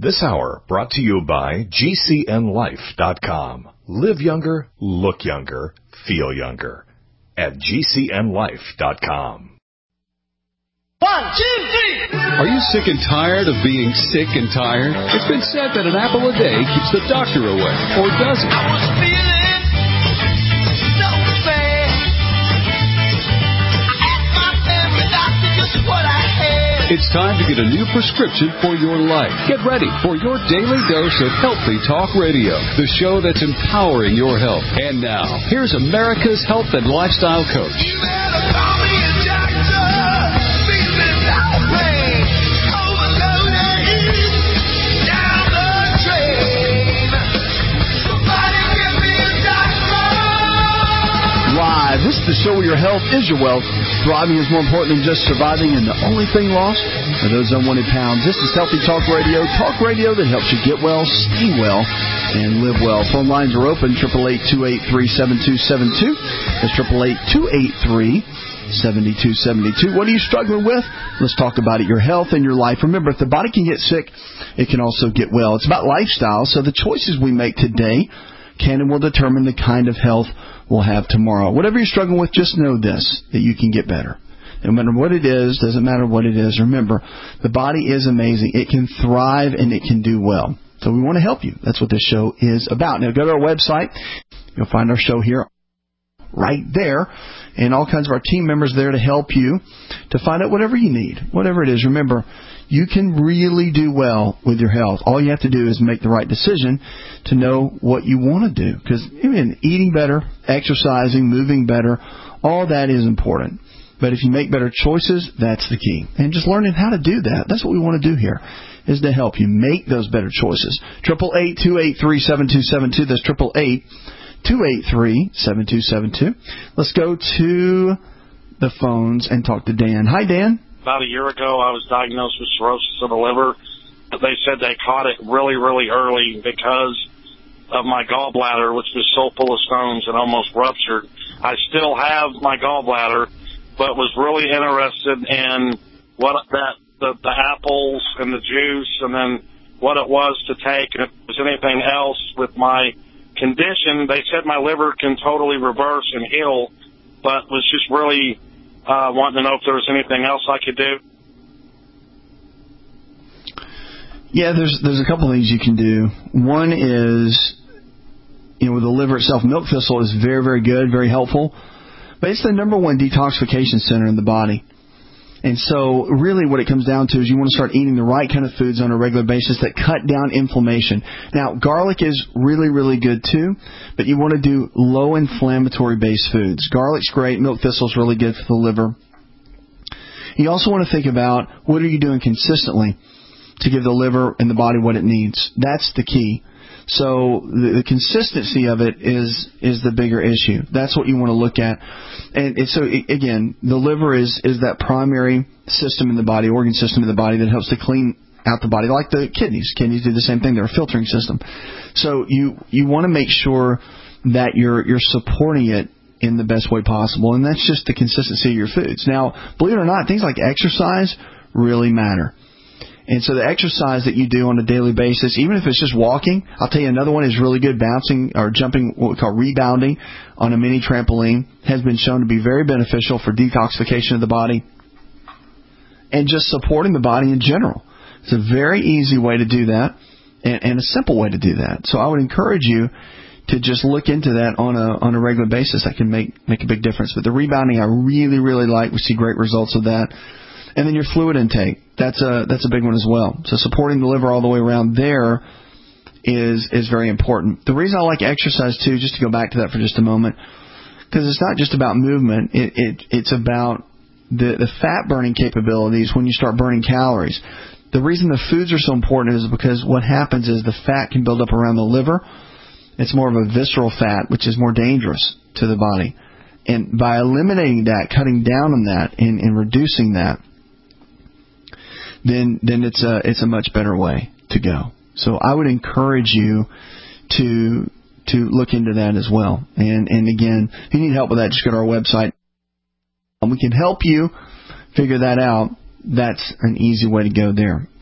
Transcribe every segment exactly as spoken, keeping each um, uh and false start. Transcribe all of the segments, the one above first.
This hour brought to you by G C N life dot com. Live younger, look younger, feel younger at G C N life dot com. One, two, three. Are you sick and tired of being sick and tired? It's been said that an apple a day keeps the doctor away, or does it? I was feeling so bad. I asked my family doctor just what I had. It's time to get a new prescription for your life. Get ready for your daily dose of Healthy Talk Radio, the show that's empowering your health. And now, here's America's health and lifestyle coach. You better call me a doctor. Feeling no pain. Overloaded. Down the drain. Somebody give me a doctor. Live. This is the show where your health is your wealth. Thriving is more important than just surviving, and the only thing lost are those unwanted pounds. This is Healthy Talk Radio. Talk radio that helps you get well, stay well, and live well. Phone lines are open, eight eight eight, two eight three, seven two seven two. That's eight eight eight, two eight three, seven two seven two. What are you struggling with? Let's talk about it, your health and your life. Remember, if the body can get sick, it can also get well. It's about lifestyle, so the choices we make today can and will determine the kind of health we'll have tomorrow. Whatever you're struggling with, just know this, that you can get better. No matter what it is, doesn't matter what it is. Remember, the body is amazing. It can thrive and it can do well. So we want to help you. That's what this show is about. Now go to our website. You'll find our show here right there, and all kinds of our team members there to help you to find out whatever you need, whatever it is. Remember, you can really do well with your health. All you have to do is make the right decision to know what you want to do. Because even eating better, exercising, moving better, all that is important. But if you make better choices, that's the key. And just learning how to do that, that's what we want to do here, is to help you make those better choices. eight eight eight, two eight three, seven two seven two. That's eight eight eight, two eight three, seven two seven two. Let's go to the phones and talk to Dan. Hi, Dan. About a year ago, I was diagnosed with cirrhosis of the liver. They said they caught it really, really early because of my gallbladder, which was so full of stones and almost ruptured. I still have my gallbladder, but was really interested in what that the, the apples and the juice, and then what it was to take, and if there was anything else with my condition. They said my liver can totally reverse and heal, but was just really uh, wanting to know if there was anything else I could do. Yeah, there's there's a couple of things you can do. One is, you know, with the liver itself, milk thistle is very, very good, very helpful. But it's the number one detoxification center in the body. And so really what it comes down to is you want to start eating the right kind of foods on a regular basis that cut down inflammation. Now, garlic is really, really good too, but you want to do low inflammatory based foods. Garlic's great. Milk thistle is really good for the liver. You also want to think about what are you doing consistently to give the liver and the body what it needs. That's the key. So the, the consistency of it is is the bigger issue. That's what you want to look at. And, and so, it, again, the liver is, is that primary system in the body, organ system in the body that helps to clean out the body, like the kidneys. Kidneys do the same thing. They're a filtering system. So you, you want to make sure that you're you're supporting it in the best way possible, and that's just the consistency of your foods. Now, believe it or not, things like exercise really matter. And so the exercise that you do on a daily basis, even if it's just walking, I'll tell you another one is really good, bouncing or jumping, what we call rebounding on a mini trampoline, has been shown to be very beneficial for detoxification of the body and just supporting the body in general. It's a very easy way to do that and, and a simple way to do that. So I would encourage you to just look into that on a on a regular basis. That can make, make a big difference. But the rebounding I really, really like. We see great results of that. And then your fluid intake, that's a that's a big one as well. So supporting the liver all the way around there is is very important. The reason I like exercise too, just to go back to that for just a moment, because it's not just about movement. It, it it's about the the fat burning capabilities when you start burning calories. The reason the foods are so important is because what happens is the fat can build up around the liver. It's more of a visceral fat, which is more dangerous to the body. And by eliminating that, cutting down on that, and, and reducing that, then then it's a it's a much better way to go. So I would encourage you to to look into that as well. And and again, if you need help with that, just go to our website. And we can help you figure that out. That's an easy way to go there.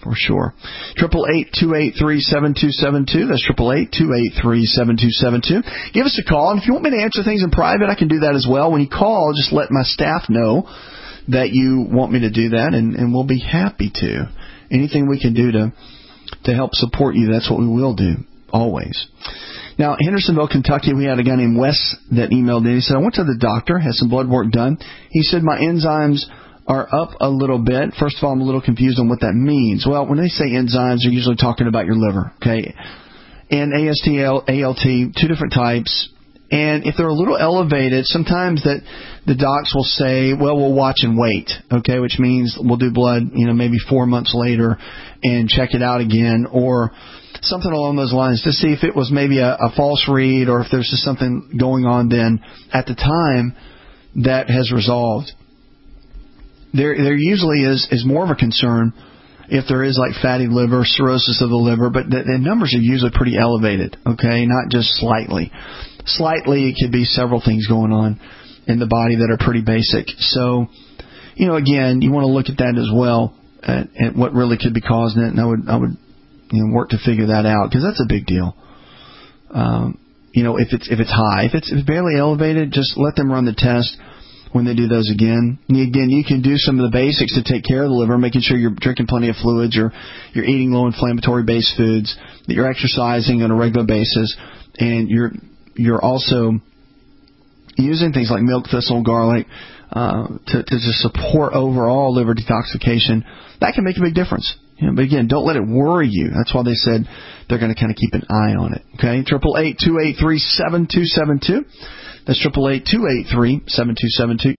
For sure. Triple eight two eight three seven two seven two. That's triple eight two eight three seven two seven two. Give us a call, and if you want me to answer things in private, I can do that as well. When you call, just let my staff know that you want me to do that, and, and we'll be happy to. Anything we can do to to help support you, that's what we will do, always. Now, Hendersonville, Kentucky, we had a guy named Wes that emailed in. He said, I went to the doctor, had some blood work done. He said, my enzymes are up a little bit. First of all, I'm a little confused on what that means. Well, when they say enzymes, they're usually talking about your liver, okay? And A S T, A L T, two different types. And if they're a little elevated, sometimes that the docs will say, well, we'll watch and wait, okay, which means we'll do blood, you know, maybe four months later and check it out again, or something along those lines to see if it was maybe a, a false read or if there's just something going on then at the time that has resolved. There, there usually is, is more of a concern if there is like fatty liver, cirrhosis of the liver, but the, the numbers are usually pretty elevated, okay, not just slightly. Slightly, it could be several things going on in the body that are pretty basic. So, you know, again, you want to look at that as well, at, at what really could be causing it, and I would, I would, you know, work to figure that out, because that's a big deal. Um, you know, if it's if it's high, if it's, if it's barely elevated, just let them run the test when they do those again. And again, you can do some of the basics to take care of the liver, making sure you're drinking plenty of fluids, you're, you're eating low inflammatory based foods, that you're exercising on a regular basis, and you're you're also using things like milk thistle, garlic, uh, to, to just support overall liver detoxification. That can make a big difference. You know, but again, don't let it worry you. That's why they said they're going to kind of keep an eye on it. Okay, triple eight two eight three seven two seven two. That's triple eight two eight three seven two seven two.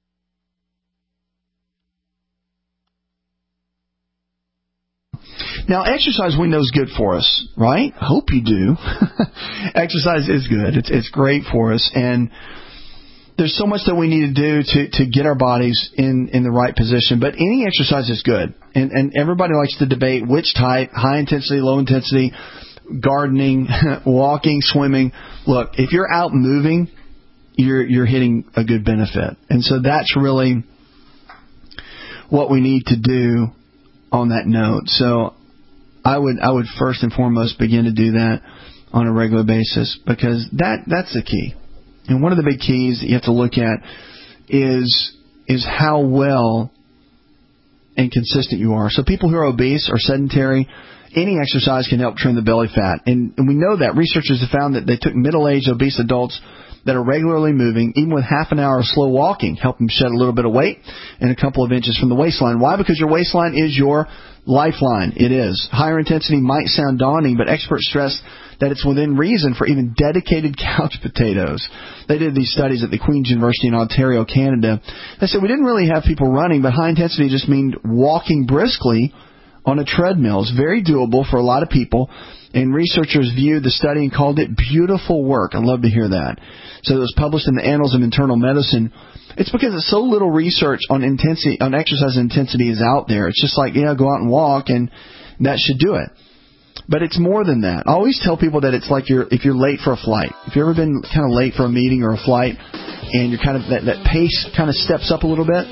Now, exercise we know is good for us, right? I hope you do. Exercise is good. It's it's great for us, and there's so much that we need to do to, to get our bodies in, in the right position. But any exercise is good, and and everybody likes to debate which type: high intensity, low intensity, gardening, walking, swimming. Look, if you're out moving, you're you're hitting a good benefit, and so that's really what we need to do on that note. So I would I would first and foremost begin to do that on a regular basis, because that that's the key. And one of the big keys that you have to look at is is how well and consistent you are. So people who are obese or sedentary, any exercise can help trim the belly fat. And, and we know that. Researchers have found that they took middle-aged obese adults that are regularly moving, even with half an hour of slow walking, help them shed a little bit of weight and a couple of inches from the waistline. Why? Because your waistline is your lifeline. It is. Higher intensity might sound daunting, but experts stress that it's within reason for even dedicated couch potatoes. They did these studies at the Queen's University in Ontario, Canada. They said we didn't really have people running, but high intensity just meant walking briskly on a treadmill. It's very doable for a lot of people, and researchers viewed the study and called it beautiful work. I'd love to hear that. So it was published in the Annals of Internal Medicine. It's because it's so little research on intensity, on exercise intensity is out there. It's just like, yeah, go out and walk, and that should do it. But it's more than that. I always tell people that it's like you're if you're late for a flight. If you've ever been kind of late for a meeting or a flight, and you're kind of that, that pace kind of steps up a little bit.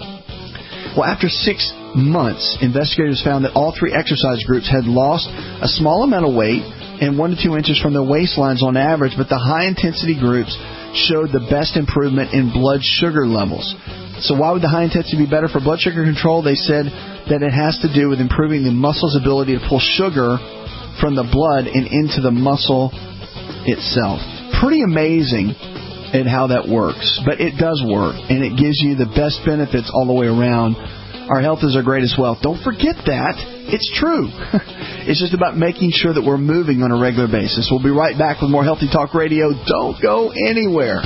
Well, after six months, investigators found that all three exercise groups had lost a small amount of weight and one to two inches from their waistlines on average, but the high-intensity groups showed the best improvement in blood sugar levels. So why would the high intensity be better for blood sugar control? They said that it has to do with improving the muscle's ability to pull sugar from the blood and into the muscle itself. Pretty amazing at how that works, but it does work, and it gives you the best benefits all the way around. Our health is our greatest wealth. Don't forget that. It's true. It's just about making sure that we're moving on a regular basis. We'll be right back with more Healthy Talk Radio. Don't go anywhere.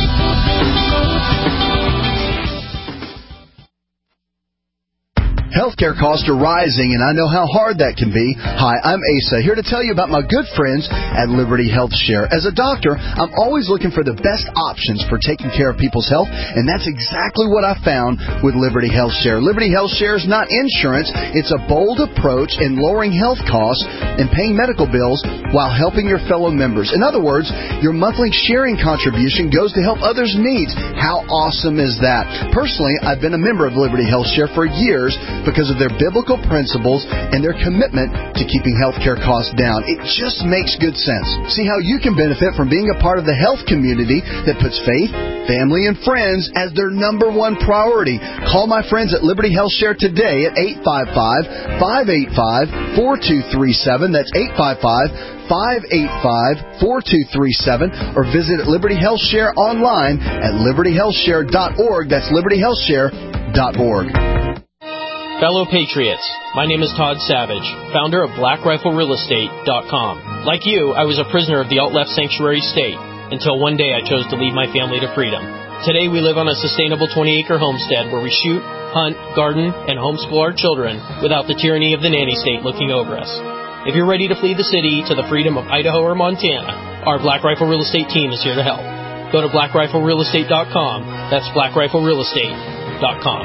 Health Healthcare costs are rising, and I know how hard that can be. Hi, I'm Asa, here to tell you about my good friends at Liberty Health Share. As a doctor, I'm always looking for the best options for taking care of people's health, and that's exactly what I found with Liberty Health Share. Liberty Health Share is not insurance. It's a bold approach in lowering health costs and paying medical bills while helping your fellow members. In other words, your monthly sharing contribution goes to help others' needs. How awesome is that? Personally, I've been a member of Liberty Health Share for years because of their biblical principles and their commitment to keeping healthcare costs down. It just makes good sense. See how you can benefit from being a part of the health community that puts faith, family, and friends as their number one priority. Call my friends at Liberty Health Share today at eight five five, five eight five, four two three seven. That's eight five five, five eight five, four two three seven, or visit Liberty Health Share online at liberty health share dot org. That's liberty health share dot org. Fellow Patriots, my name is Todd Savage, founder of black rifle real estate dot com. Like you, I was a prisoner of the alt-left sanctuary state until one day I chose to lead my family to freedom. Today we live on a sustainable twenty-acre homestead where we shoot, hunt, garden, and homeschool our children without the tyranny of the nanny state looking over us. If you're ready to flee the city to the freedom of Idaho or Montana, our Black Rifle Real Estate team is here to help. Go to black rifle real estate dot com. That's black rifle real estate dot com.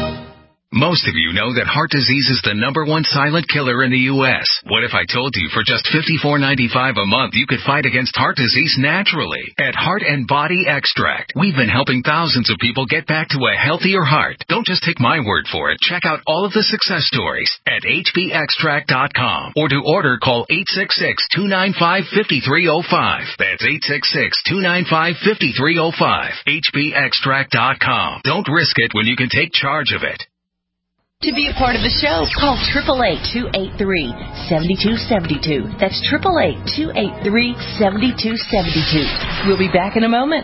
Most of you know that heart disease is the number one silent killer in the U S What if I told you for just fifty-four ninety-five a month you could fight against heart disease naturally? At Heart and Body Extract, we've been helping thousands of people get back to a healthier heart. Don't just take my word for it. Check out all of the success stories at h b extract dot com. Or to order, call eight six six, two nine five, five three zero five. That's eight six six, two nine five, five three zero five. h b extract dot com. Don't risk it when you can take charge of it. To be a part of the show, call eight eight eight, two eight three, seven two seven two. That's eight eight eight, two eight three, seven two seven two. We'll be back in a moment.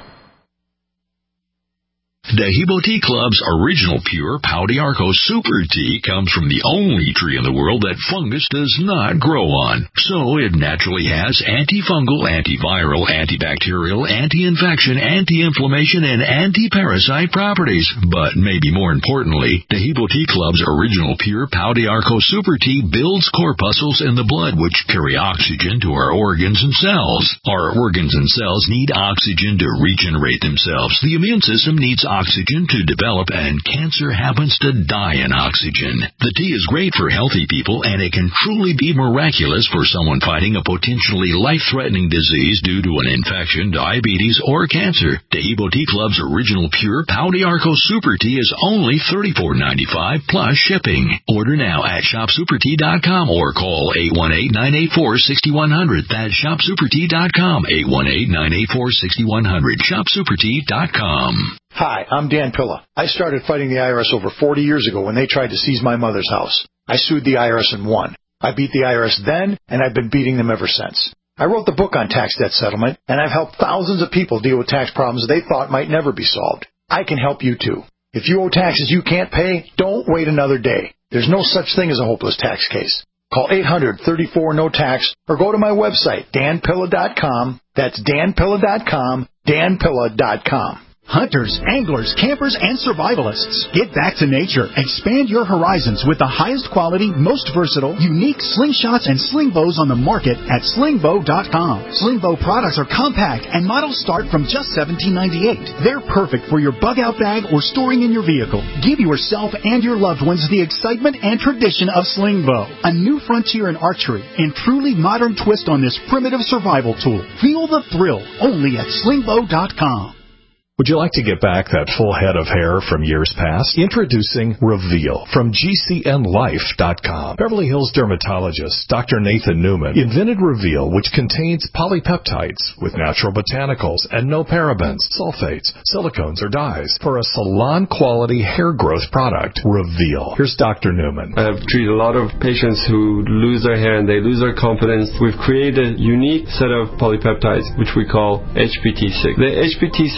Dehibo Tea Club's original pure Pau d'Arco Super Tea comes from the only tree in the world that fungus does not grow on. So it naturally has antifungal, antiviral, antibacterial, anti-infection, anti-inflammation, and anti-parasite properties. But maybe more importantly, Dehibo Tea Club's original pure Pau d'Arco Super Tea builds corpuscles in the blood which carry oxygen to our organs and cells. Our organs and cells need oxygen to regenerate themselves. The immune system needs oxygen oxygen to develop, and cancer happens to die in oxygen. The tea is great for healthy people, and it can truly be miraculous for someone fighting a potentially life-threatening disease due to an infection, diabetes, or cancer. Dehibo Tea Club's original pure Pau d'Arco Super Tea is only thirty-four ninety-five plus shipping. Order now at shop super tea dot com or call eight one eight, nine eight four, six one zero zero. That's shop super tea dot com, eight one eight, nine eight four, six one zero zero, shop super tea dot com. Hi, I'm Dan Pilla. I started fighting the I R S over forty years ago when they tried to seize my mother's house. I sued the I R S and won. I beat the I R S then, and I've been beating them ever since. I wrote the book on tax debt settlement, and I've helped thousands of people deal with tax problems they thought might never be solved. I can help you too. If you owe taxes you can't pay, don't wait another day. There's no such thing as a hopeless tax case. Call eight hundred, thirty-four, no tax or go to my website, dan pilla dot com. That's dan pilla dot com, dan pilla dot com. Hunters, anglers, campers, and survivalists. Get back to nature. Expand your horizons with the highest quality, most versatile, unique slingshots and sling bows on the market at sling bow dot com. Sling bow products are compact and models start from just seventeen ninety-eight. They're perfect for your bug-out bag or storing in your vehicle. Give yourself and your loved ones the excitement and tradition of sling bow, a new frontier in archery and truly modern twist on this primitive survival tool. Feel the thrill only at sling bow dot com. Would you like to get back that full head of hair from years past? Introducing Reveal from G C N life dot com. Beverly Hills dermatologist Doctor Nathan Newman invented Reveal, which contains polypeptides with natural botanicals and no parabens, sulfates, silicones, or dyes for a salon-quality hair growth product. Reveal. Here's Doctor Newman. I've treated a lot of patients who lose their hair and they lose their confidence. We've created a unique set of polypeptides, which we call H P T six. The H P T six contains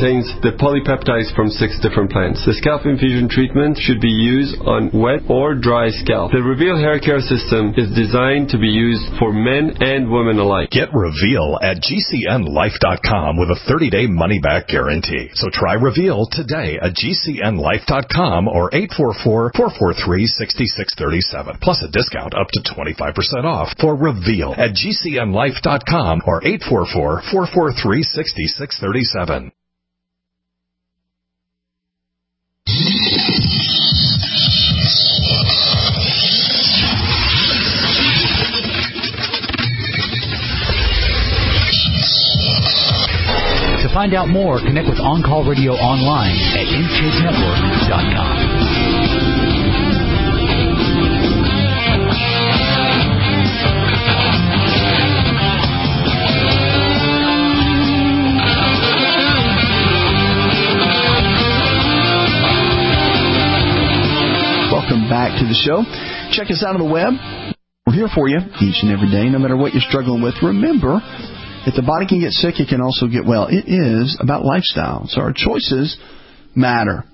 contains the polypeptides from six different plants. The scalp infusion treatment should be used on wet or dry scalp. The Reveal hair care system is designed to be used for men and women alike. Get Reveal at G C N life dot com with a thirty-day money-back guarantee. So try Reveal today at G C N life dot com or eight four four, four four three, six six three seven, plus a discount up to twenty-five percent off for Reveal at G C N life dot com or eight four four, four four three, six six three seven. To find out more, connect with On Call Radio online at in shape network dot com. Welcome back to the show. Check us out on the web. We're here for you each and every day, no matter what you're struggling with. Remember, if the body can get sick, it can also get well. It is about lifestyle. So our choices matter.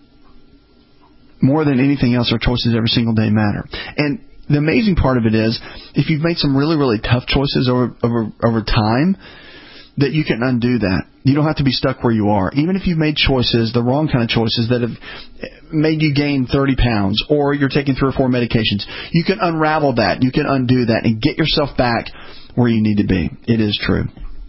More than anything else, our choices every single day matter. And the amazing part of it is, if you've made some really, really tough choices over over, over time, that you can undo that. You don't have to be stuck where you are. Even if you've made choices, the wrong kind of choices that have made you gain thirty pounds, or you're taking three or four medications, you can unravel that. You can undo that and get yourself back where you need to be. It is true.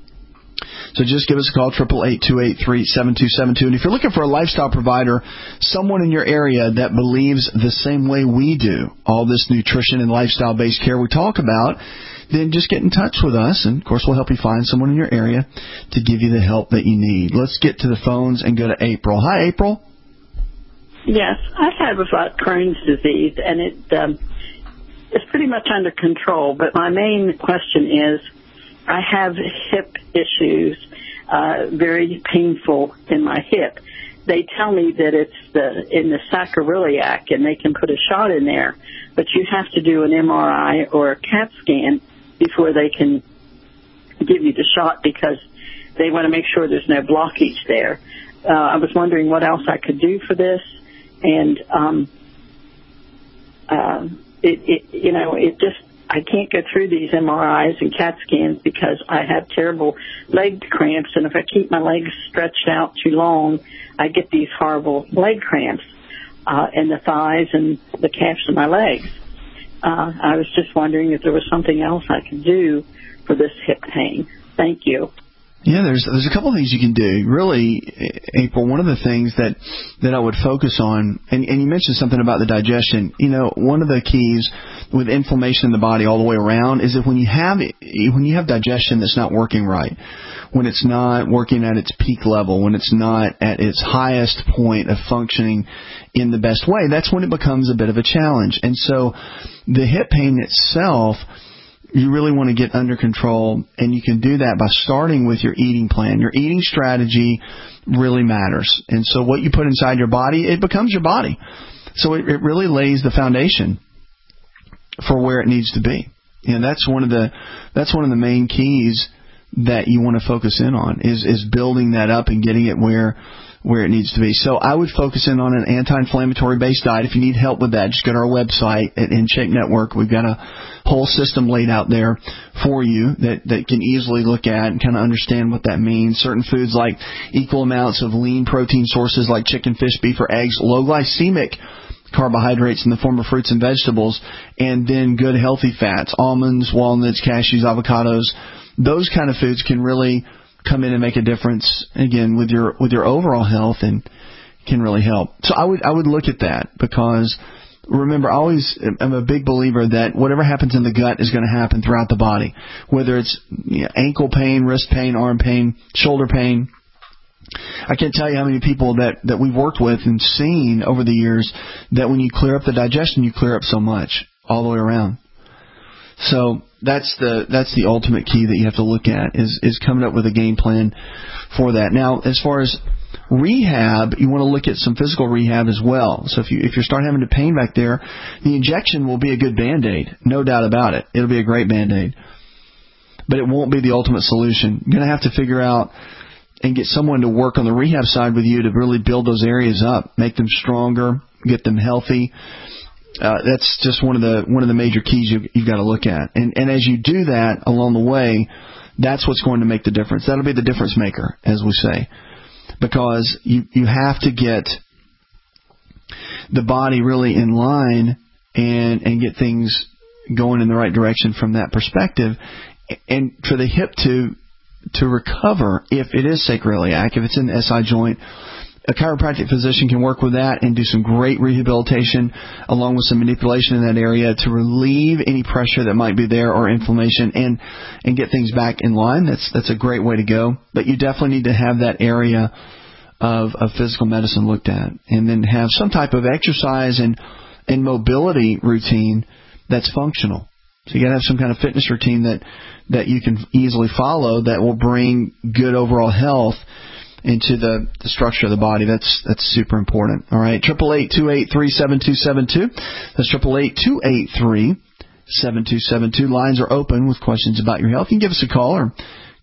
So just give us a call, eight eight eight, two eight three, seven two seven two. And if you're looking for a lifestyle provider, someone in your area that believes the same way we do, all this nutrition and lifestyle-based care we talk about, then just get in touch with us, and, of course, we'll help you find someone in your area to give you the help that you need. Let's get to the phones and go to April. Hi, April. Yes, I have uh, Crohn's disease, and it um, it's pretty much under control, but my main question is, I have hip issues, uh, very painful in my hip. They tell me that it's the in the sacroiliac, and they can put a shot in there, but you have to do an M R I or a CAT scan before they can give you the shot, because they want to make sure there's no blockage there. Uh, I was wondering what else I could do for this, and um, uh, it, it, you know, it just, I can't go through these M R Is and CAT scans because I have terrible leg cramps, and if I keep my legs stretched out too long, I get these horrible leg cramps uh, in the thighs and the calves of my legs. Uh, I was just wondering if there was something else I could do for this hip pain. Thank you. Yeah, there's there's a couple of things you can do. Really, April, one of the things that, that I would focus on, and, and you mentioned something about the digestion. You know, one of the keys with inflammation in the body all the way around is that when you have when you have digestion that's not working right, when it's not working at its peak level, when it's not at its highest point of functioning in the best way, that's when it becomes a bit of a challenge. And so the hip pain itself, you really want to get under control, and you can do that by starting with your eating plan. Your eating strategy really matters. And so what you put inside your body, it becomes your body. So it, it really lays the foundation for where it needs to be. And that's one of the that's one of the main keys that you want to focus in on is is building that up and getting it where where it needs to be. So I would focus in on an anti-inflammatory based diet. If you need help with that, just go to our website at InShape Network. We've got a whole system laid out there for you that, that can easily look at and kind of understand what that means. Certain foods like equal amounts of lean protein sources like chicken, fish, beef, or eggs, low glycemic carbohydrates in the form of fruits and vegetables, and then good healthy fats, almonds, walnuts, cashews, avocados. Those kind of foods can really come in and make a difference, again, with your with your overall health, and can really help. So I would I would look at that, because remember, I always am a big believer that whatever happens in the gut is going to happen throughout the body, whether it's you know, ankle pain, wrist pain, arm pain, shoulder pain. I can't tell you how many people that, that we've worked with and seen over the years that when you clear up the digestion, you clear up so much all the way around. So that's the that's the ultimate key that you have to look at is, is coming up with a game plan for that. Now, as far as rehab, you want to look at some physical rehab as well. So if you if you're starting having the pain back there, the injection will be a good Band-Aid, no doubt about it. It'll be a great Band-Aid. But it won't be the ultimate solution. You're going to have to figure out, and get someone to work on the rehab side with you to really build those areas up, make them stronger, get them healthy. Uh, that's just one of the one of the major keys you, you've got to look at. And, and as you do that along the way, that's what's going to make the difference. That'll be the difference maker, as we say, because you, you have to get the body really in line and, and get things going in the right direction from that perspective. And for the hip to to recover, if it is sacroiliac, if it's in the S I joint, a chiropractic physician can work with that and do some great rehabilitation along with some manipulation in that area to relieve any pressure that might be there or inflammation and and get things back in line. That's that's a great way to go. But you definitely need to have that area of, of physical medicine looked at, and then have some type of exercise and, and mobility routine that's functional. So you got to have some kind of fitness routine that, that you can easily follow that will bring good overall health into the, the structure of the body. That's that's super important. All right, triple eight two eight three seven two seven two. That's triple eight two eight three seven two seven two. Lines are open with questions about your health. You can give us a call, or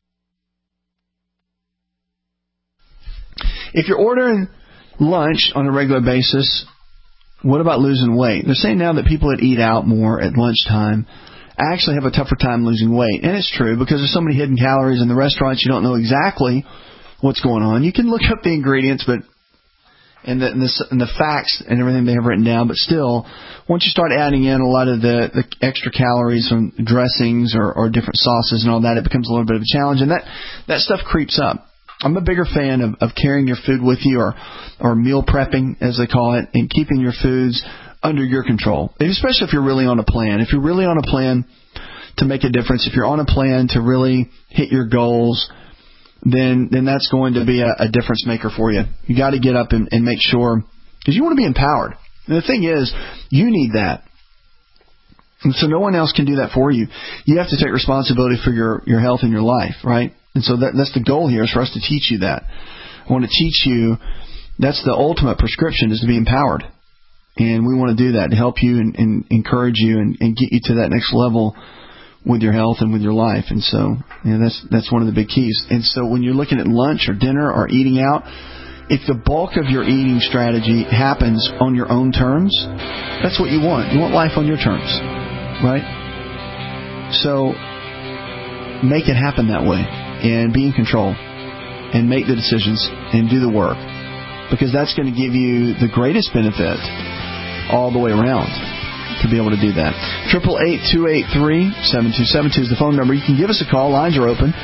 if you're ordering lunch on a regular basis, what about losing weight? They're saying now that people that eat out more at lunchtime actually have a tougher time losing weight. And it's true, because there's so many hidden calories in the restaurants, you don't know exactly what's going on. You can look up the ingredients but and the, and the, and the facts and everything they have written down, but still, once you start adding in a lot of the, the extra calories from dressings or, or different sauces and all that, it becomes a little bit of a challenge, and that, that stuff creeps up. I'm a bigger fan of, of carrying your food with you, or or meal prepping, as they call it, and keeping your foods under your control, and especially if you're really on a plan. If you're really on a plan to make a difference, if you're on a plan to really hit your goals, then then that's going to be a, a difference maker for you. You got to get up and, and make sure, because you want to be empowered. And the thing is, you need that. And so no one else can do that for you. You have to take responsibility for your, your health and your life, right? And so that, that's the goal here, is for us to teach you that. I want to teach you, that's the ultimate prescription, is to be empowered. And we want to do that to help you and, and encourage you and, and get you to that next level with your health and with your life. And so, you know, that's that's one of the big keys. And so when you're looking at lunch or dinner or eating out, if the bulk of your eating strategy happens on your own terms, that's what you want. You want life on your terms, right? So make it happen that way, and be in control, and make the decisions, and do the work, because that's going to give you the greatest benefit all the way around to be able to do that. triple eight two eight three seven two seven two is the phone number. You can give us a call. Lines are open.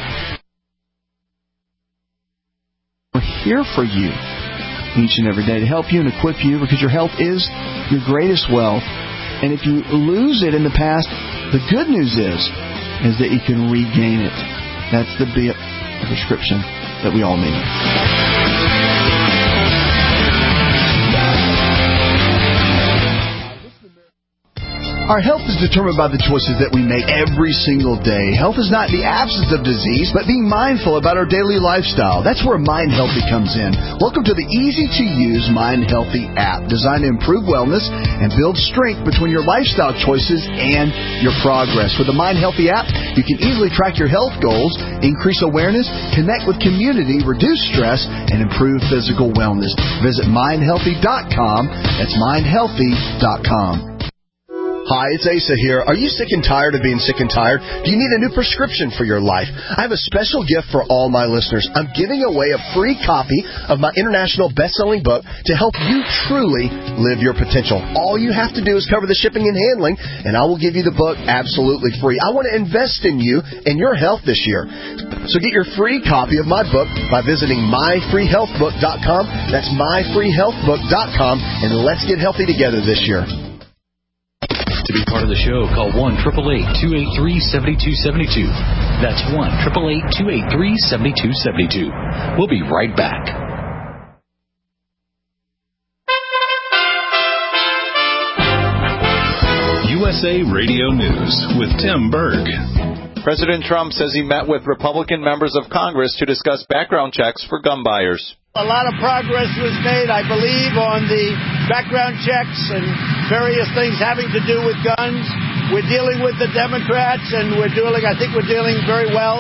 We're here for you each and every day to help you and equip you, because your health is your greatest wealth. And if you lose it in the past, the good news is, is that you can regain it. That's the big prescription that we all need. Our health is determined by the choices that we make every single day. Health is not the absence of disease, but being mindful about our daily lifestyle. That's where Mind Healthy comes in. Welcome to the easy-to-use Mind Healthy app, designed to improve wellness and build strength between your lifestyle choices and your progress. With the Mind Healthy app, you can easily track your health goals, increase awareness, connect with community, reduce stress, and improve physical wellness. Visit mind healthy dot com. That's mind healthy dot com. Hi, it's Asa here. Are you sick and tired of being sick and tired? Do you need a new prescription for your life? I have a special gift for all my listeners. I'm giving away a free copy of my international best-selling book to help you truly live your potential. All you have to do is cover the shipping and handling, and I will give you the book absolutely free. I want to invest in you and your health this year. So get your free copy of my book by visiting my free health book dot com. That's my free health book dot com, and let's get healthy together this year. To be part of the show, call one eight eight eight, two eight three, seven two seven two. That's one eight eight eight, two eight three, seven two seven two. We'll be right back. U S A Radio News with Tim Berg. President Trump says he met with Republican members of Congress to discuss background checks for gun buyers. A lot of progress was made, I believe, on the background checks and various things having to do with guns. We're dealing with the Democrats, and we're dealing, I think we're dealing very well.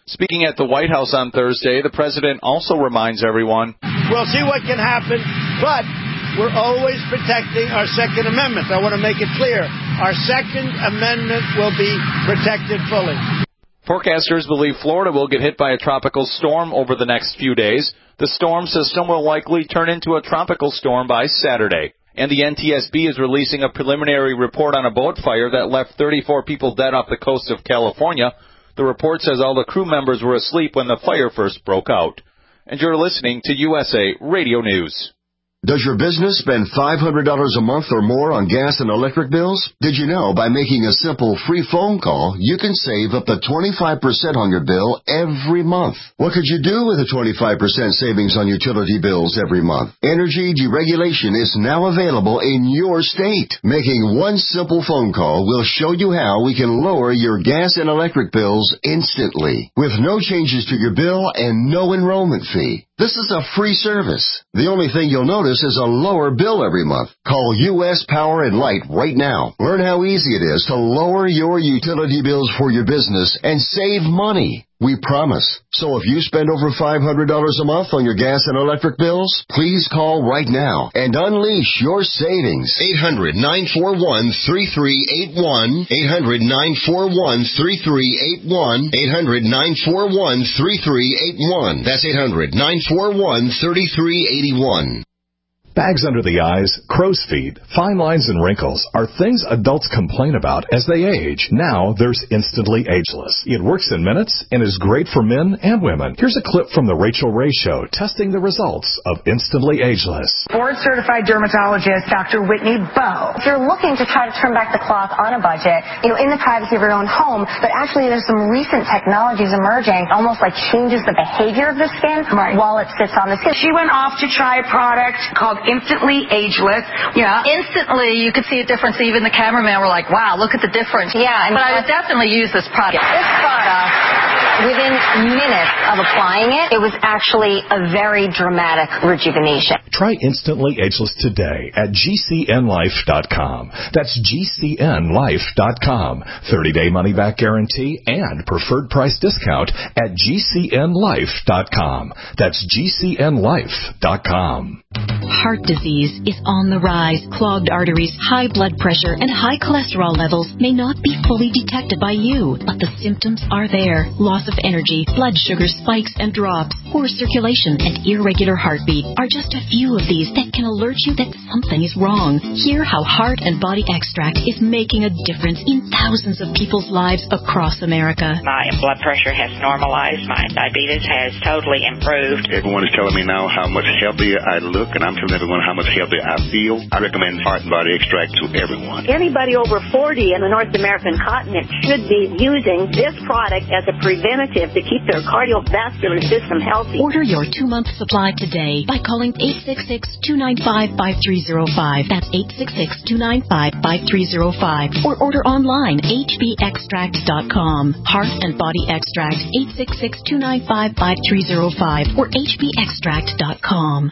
Speaking at the White House on Thursday, the president also reminds everyone, We'll see what can happen, but we're always protecting our Second Amendment. I want to make it clear. Our Second Amendment will be protected fully. Forecasters believe Florida will get hit by a tropical storm over the next few days. The storm system will likely turn into a tropical storm by Saturday. And the N T S B is releasing a preliminary report on a boat fire that left thirty-four people dead off the coast of California. The report says all the crew members were asleep when the fire first broke out. And you're listening to U S A Radio News. Does your business spend five hundred dollars a month or more on gas and electric bills? Did you know by making a simple free phone call, you can save up to twenty-five percent on your bill every month? What could you do with a twenty-five percent savings on utility bills every month? Energy deregulation is now available in your state. Making one simple phone call will show you how we can lower your gas and electric bills instantly, with no changes to your bill and no enrollment fee. This is a free service. The only thing you'll notice is a lower bill every month. Call U S Power and Light right now. Learn how easy it is to lower your utility bills for your business and save money. We promise. So if you spend over five hundred dollars a month on your gas and electric bills, please call right now and unleash your savings. eight hundred, nine four one, three three eight one. eight hundred, nine four one, three three eight one. eight hundred, nine four one, three three eight one. That's eight hundred, nine four one, three three eight one. Bags under the eyes, crow's feet, fine lines, and wrinkles are things adults complain about as they age. Now there's Instantly Ageless. It works in minutes and is great for men and women. Here's a clip from the Rachel Ray Show testing the results of Instantly Ageless. Board-certified dermatologist Doctor Whitney Bowe. If you're looking to try to turn back the clock on a budget, you know, in the privacy of your own home, but actually there's some recent technologies emerging, almost like changes the behavior of the skin right. while it sits on the skin. She went off to try a product called Instantly Ageless. Yeah. Instantly, you could see a difference. Even the cameraman were like, wow, look at the difference. Yeah. And but I would definitely use this product. This product, within minutes of applying it, it was actually a very dramatic rejuvenation. Try Instantly Ageless today at G C N life dot com. That's G C N life dot com. thirty-day money-back guarantee and preferred price discount at G C N life dot com. That's G C N life dot com. Heart disease is on the rise. Clogged arteries, high blood pressure, and high cholesterol levels may not be fully detected by you, but the symptoms are there. Loss of energy, blood sugar spikes and drops, poor circulation, and irregular heartbeat are just a few of these that can alert you that something is wrong. Hear how Heart and Body Extract is making a difference in thousands of people's lives across America. My blood pressure has normalized. My diabetes has totally improved. Everyone is telling me now how much healthier I look, and I'm telling everyone how much healthier I feel. I recommend Heart and Body Extract to everyone. Anybody over forty in the North American continent should be using this product as a preventative to keep their cardiovascular system healthy. Order your two-month supply today by calling eight six six, two nine five, five three zero five. That's eight six six, two nine five, five three zero five. Or order online, H B extract dot com. Heart and Body Extract, eight six six, two nine five, five three zero five or H B extract dot com.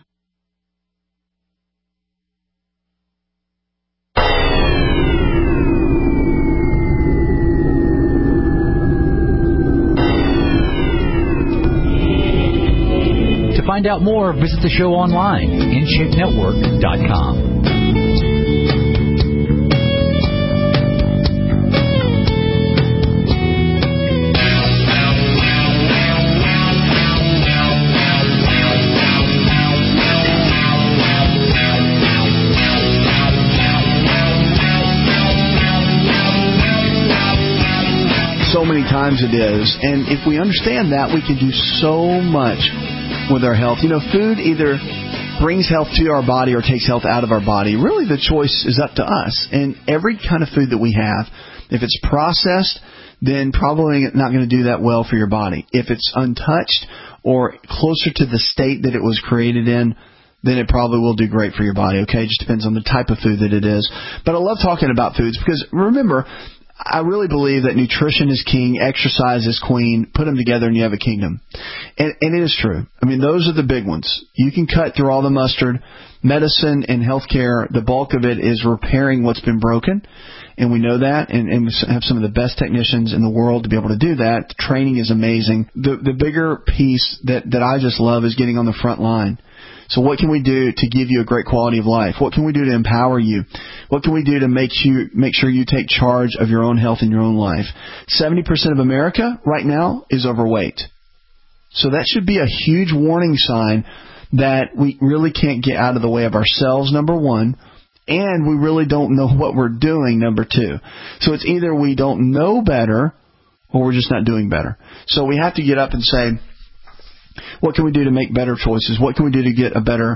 To find out more, visit the show online, in shape network dot com. So many times it is. And if we understand that, we can do so much with our health. You know, food either brings health to our body or takes health out of our body. Really, the choice is up to us. And every kind of food that we have, if it's processed, then probably not going to do that well for your body. If it's untouched or closer to the state that it was created in, then it probably will do great for your body, okay? It just depends on the type of food that it is. But I love talking about foods because, remember, I really believe that nutrition is king, exercise is queen. Put them together and you have a kingdom. And, and it is true. I mean, those are the big ones. You can cut through all the mustard. Medicine and healthcare, the bulk of it is repairing what's been broken. and we know that, and, and we have some of the best technicians in the world to be able to do that. The training is amazing. The the bigger piece that, that I just love is getting on the front line. So what can we do to give you a great quality of life? What can we do to empower you? What can we do to make you make sure you take charge of your own health in your own life? seventy percent of America right now is overweight. So that should be a huge warning sign that we really can't get out of the way of ourselves, number one, and we really don't know what we're doing, number two. So it's either we don't know better or we're just not doing better. So we have to get up and say, what can we do to make better choices? What can we do to get a better,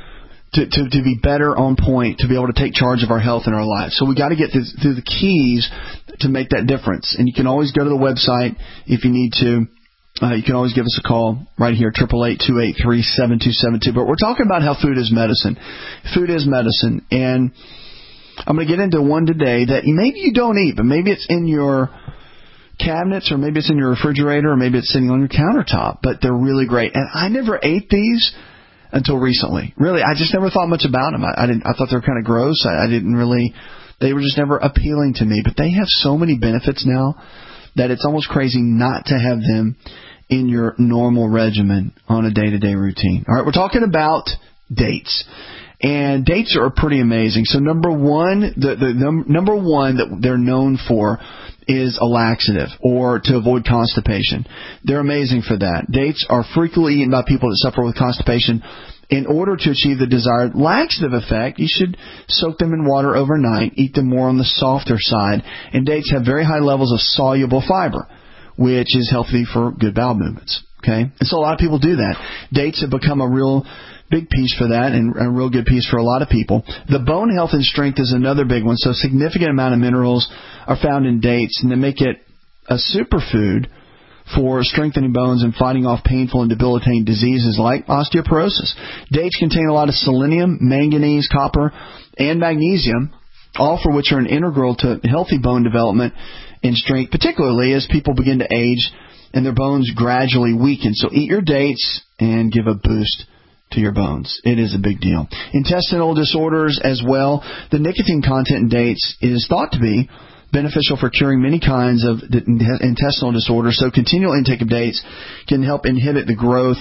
to, to, to be better on point, to be able to take charge of our health and our lives? So we got to get through, through the keys to make that difference. And you can always go to the website if you need to. Uh, you can always give us a call right here, eight eight eight, two eight three, seven two seven two. But we're talking about how food is medicine. Food is medicine. And I'm going to get into one today that maybe you don't eat, but maybe it's in your cabinets, or maybe it's in your refrigerator, or maybe it's sitting on your countertop, but they're really great. And I never ate these until recently. Really, I just never thought much about them. I, I didn't. I thought they were kind of gross. I, I didn't really. They were just never appealing to me. But they have so many benefits now that it's almost crazy not to have them in your normal regimen on a day-to-day routine. All right, we're talking about dates. And dates are pretty amazing. So number one, the, the num- number one that they're known for is a laxative, or to avoid constipation. They're amazing for that. Dates are frequently eaten by people that suffer with constipation. In order to achieve the desired laxative effect, you should soak them in water overnight, eat them more on the softer side. And dates have very high levels of soluble fiber, which is healthy for good bowel movements. Okay? And so a lot of people do that. Dates have become a real big piece for that, and a real good piece for a lot of people. The bone health and strength is another big one. So a significant amount of minerals are found in dates, and they make it a superfood for strengthening bones and fighting off painful and debilitating diseases like osteoporosis. Dates contain a lot of selenium, manganese, copper, and magnesium, all for which are an integral to healthy bone development and strength, particularly as people begin to age and their bones gradually weaken. So eat your dates and give a boost to your bones. It is a big deal. Intestinal disorders as well. The nicotine content in dates is thought to be beneficial for curing many kinds of intestinal disorders. So continual intake of dates can help inhibit the growth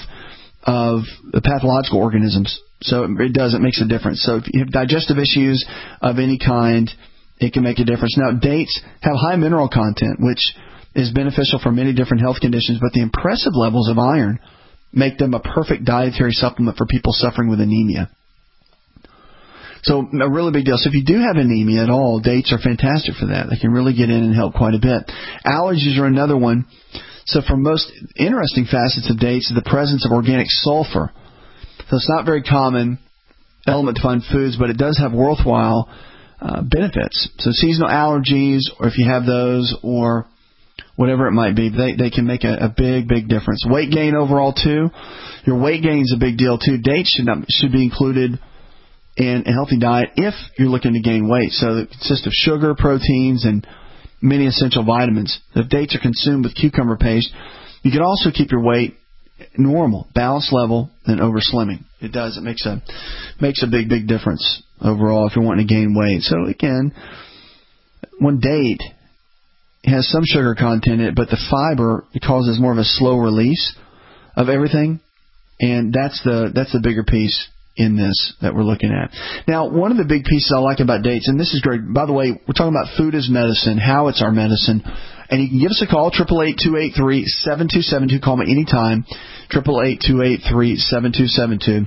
of the pathological organisms. So it does, it makes a difference. So if you have digestive issues of any kind, it can make a difference. Now, dates have high mineral content, which is beneficial for many different health conditions, but the impressive levels of iron make them a perfect dietary supplement for people suffering with anemia. So a really big deal. So if you do have anemia at all, dates are fantastic for that. They can really get in and help quite a bit. Allergies are another one. So for most interesting facets of dates is the presence of organic sulfur. So it's not very common element to find foods, but it does have worthwhile uh, benefits. So seasonal allergies, or if you have those, or whatever it might be, they they can make a, a big, big difference. Weight gain overall, too. Your weight gain is a big deal, too. Dates should not, should be included in a healthy diet if you're looking to gain weight. So it consists of sugar, proteins, and many essential vitamins. If dates are consumed with cucumber paste, you can also keep your weight normal, balanced level, than over slimming. It does. It makes a makes a big, big difference overall if you're wanting to gain weight. So, again, one date has some sugar content in it, but the fiber causes more of a slow release of everything, and that's the that's the bigger piece in this that we're looking at. Now, one of the big pieces I like about dates, and this is great, by the way, we're talking about food as medicine, how it's our medicine, and you can give us a call, eight eight eight, two eight three, seven two seven two. Call me anytime, eight eight eight, two eight three, seven two seven two.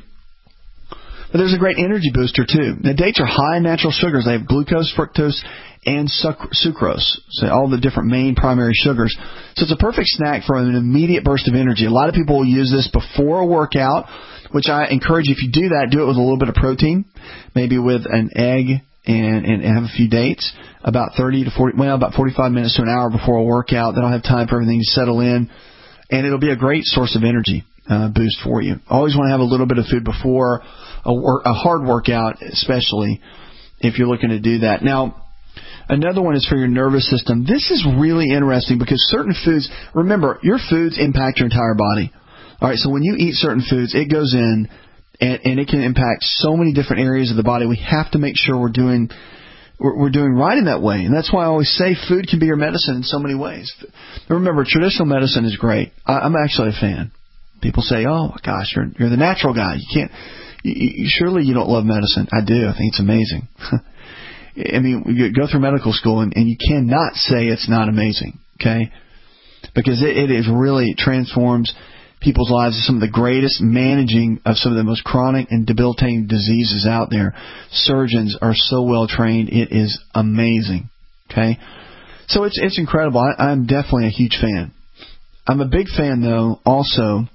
But there's a great energy booster, too. Now, dates are high in natural sugars. They have glucose, fructose, and sucrose, so all the different main primary sugars. So it's a perfect snack for an immediate burst of energy. A lot of people will use this before a workout, which I encourage you, if you do that, do it with a little bit of protein, maybe with an egg and, and have a few dates, about thirty to forty, well, about forty-five minutes to an hour before a workout. That'll have time for everything to settle in, and it'll be a great source of energy uh, boost for you. Always want to have a little bit of food before a, work, a hard workout, especially if you're looking to do that. Now, another one is for your nervous system. This is really interesting because certain foods, remember, your foods impact your entire body. All right, so when you eat certain foods, it goes in, and, and it can impact so many different areas of the body. We have to make sure we're doing we're, we're doing right in that way. And that's why I always say food can be your medicine in so many ways. Remember, traditional medicine is great. I, I'm actually a fan. People say, oh, my gosh, you're, you're the natural guy. You can't, you, you, surely you don't love medicine. I do. I think it's amazing. I mean, you go through medical school and, and you cannot say it's not amazing, okay? Because it, it is really transforms people's lives. Some of the greatest managing of some of the most chronic and debilitating diseases out there. Surgeons are so well trained. It is amazing, okay? So it's it's incredible. I, I'm definitely a huge fan. I'm a big fan, though, also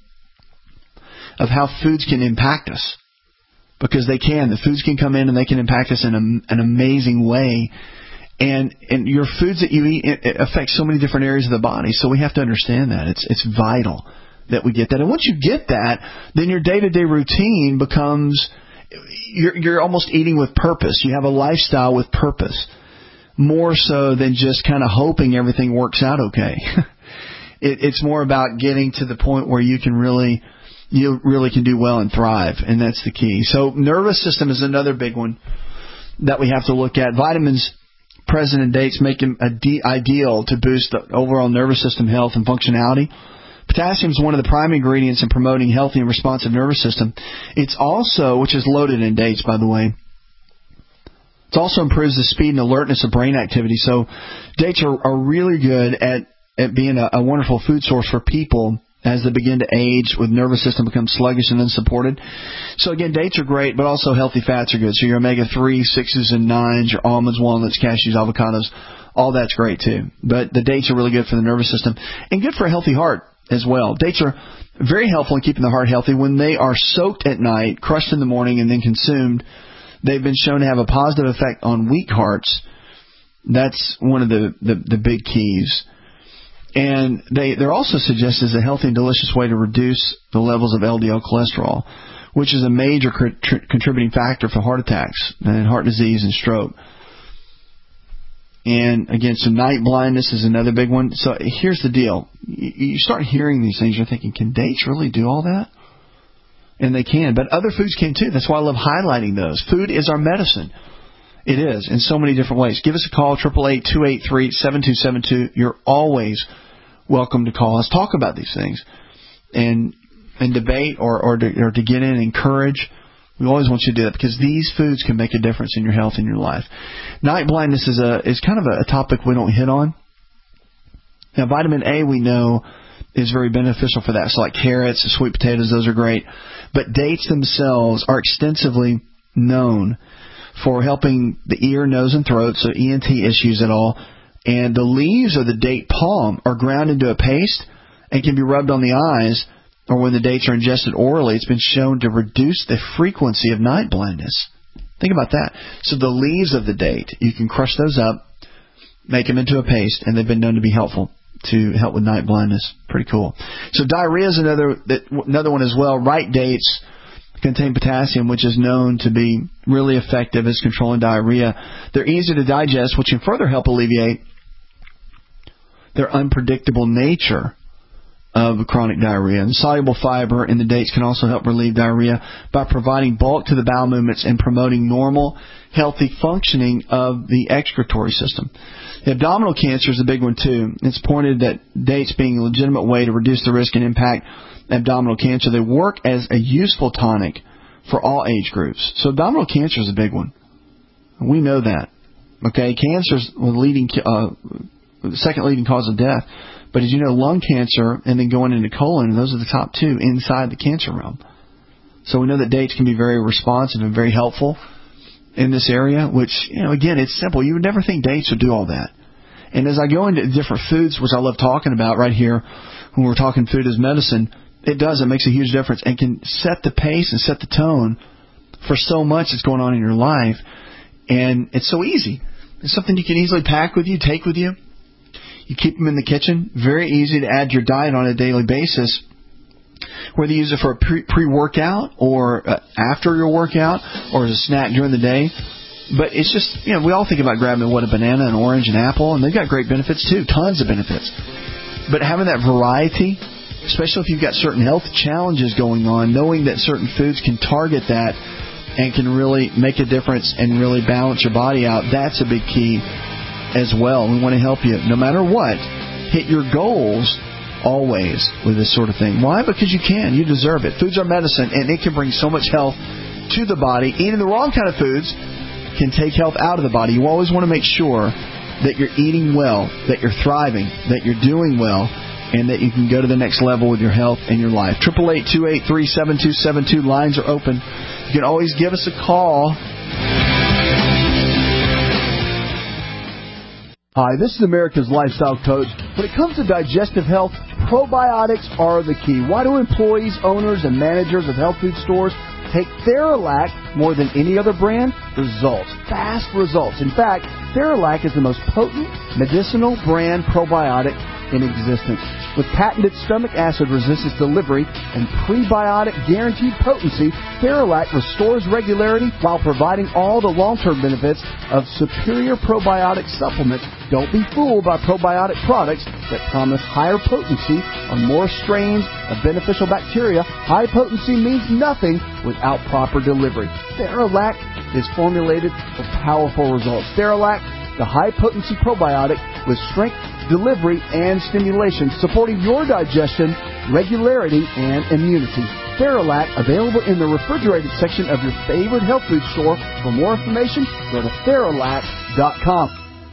of how foods can impact us. Because they can. The foods can come in and they can impact us in a, an amazing way. And and your foods that you eat it, it affect so many different areas of the body. So we have to understand that. It's it's vital that we get that. And once you get that, then your day-to-day routine becomes, you're, you're almost eating with purpose. You have a lifestyle with purpose. More so than just kind of hoping everything works out okay. it, it's more about getting to the point where you can really... you really can do well and thrive, and that's the key. So nervous system is another big one that we have to look at. Vitamins present in dates make them a de- ideal to boost the overall nervous system health and functionality. Potassium is one of the prime ingredients in promoting healthy and responsive nervous system. It's also, which is loaded in dates, by the way, it also improves the speed and alertness of brain activity. So dates are, are really good at, at being a, a wonderful food source for people as they begin to age, with nervous system becomes sluggish and unsupported. So again, dates are great, but also healthy fats are good. So your omega three, sixes, and nines, your almonds, walnuts, cashews, avocados, all that's great too. But the dates are really good for the nervous system and good for a healthy heart as well. Dates are very helpful in keeping the heart healthy. When they are soaked at night, crushed in the morning, and then consumed, they've been shown to have a positive effect on weak hearts. That's one of the, the, the big keys. And they, they're also suggested as a healthy and delicious way to reduce the levels of L D L cholesterol, which is a major cr- contributing factor for heart attacks and heart disease and stroke. And again, so night blindness is another big one. So here's the deal. You, you start hearing these things, you're thinking, can dates really do all that? And they can, but other foods can too. That's why I love highlighting those. Food is our medicine. It is, in so many different ways. Give us a call, eight eight eight, two eight three, seven two seven two. You're always welcome to call us. Talk about these things and and debate or, or, to, or to get in and encourage. We always want you to do that because these foods can make a difference in your health and your life. Night blindness is a is kind of a, a topic we don't hit on. Now, vitamin A we know is very beneficial for that. So like carrots, sweet potatoes, those are great. But dates themselves are extensively known for helping the ear, nose, and throat, so E N T issues at all. And the leaves of the date palm are ground into a paste and can be rubbed on the eyes, or when the dates are ingested orally, it's been shown to reduce the frequency of night blindness. Think about that. So the leaves of the date, you can crush those up, make them into a paste, and they've been known to be helpful to help with night blindness. Pretty cool. So diarrhea is another another one as well. Right dates contain potassium, which is known to be really effective as controlling diarrhea. They're easy to digest, which can further help alleviate their unpredictable nature of chronic diarrhea. And soluble fiber in the dates can also help relieve diarrhea by providing bulk to the bowel movements and promoting normal, healthy functioning of the excretory system. The abdominal cancer is a big one too. It's pointed that dates being a legitimate way to reduce the risk and impact abdominal cancer. They work as a useful tonic for all age groups. So abdominal cancer is a big one. We know that. Okay, cancer is the leading, uh, the second leading cause of death. But as you know, lung cancer and then going into colon, those are the top two inside the cancer realm. So we know that dates can be very responsive and very helpful in this area, which, you know, again, it's simple. You would never think dates would do all that. And as I go into different foods, which I love talking about right here, when we're talking food as medicine, it does. It makes a huge difference and can set the pace and set the tone for so much that's going on in your life. And it's so easy. It's something you can easily pack with you, take with you. You keep them in the kitchen. Very easy to add to your diet on a daily basis. Whether you use it for a pre- pre-workout or uh, after your workout or as a snack during the day. But it's just, you know, we all think about grabbing, what, a banana, an orange, an apple, and they've got great benefits too, tons of benefits. But having that variety, especially if you've got certain health challenges going on, knowing that certain foods can target that and can really make a difference and really balance your body out. That's a big key as well. We want to help you, no matter what, hit your goals always with this sort of thing. Why? Because you can. You deserve it. Foods are medicine, and it can bring so much health to the body. Eating the wrong kind of foods can take health out of the body. You always want to make sure that you're eating well, that you're thriving, that you're doing well, and that you can go to the next level with your health and your life. eight eight eight, two eight three, seven two seven two. Lines are open. You can always give us a call. Hi, this is America's Lifestyle Coach. When it comes to digestive health, probiotics are the key. Why do employees, owners, and managers of health food stores take Theralac more than any other brand? Results. Fast results. In fact, Theralac is the most potent medicinal brand probiotic in existence. With patented stomach acid resistance delivery and prebiotic guaranteed potency, Theralac restores regularity while providing all the long-term benefits of superior probiotic supplements. Don't be fooled by probiotic products that promise higher potency on more strains of beneficial bacteria. High potency means nothing without proper delivery. Theralac is formulated for powerful results. Theralac, the high-potency probiotic with strength, delivery, and stimulation, supporting your digestion, regularity, and immunity. Theralac, available in the refrigerated section of your favorite health food store. For more information, go to Theralac dot com.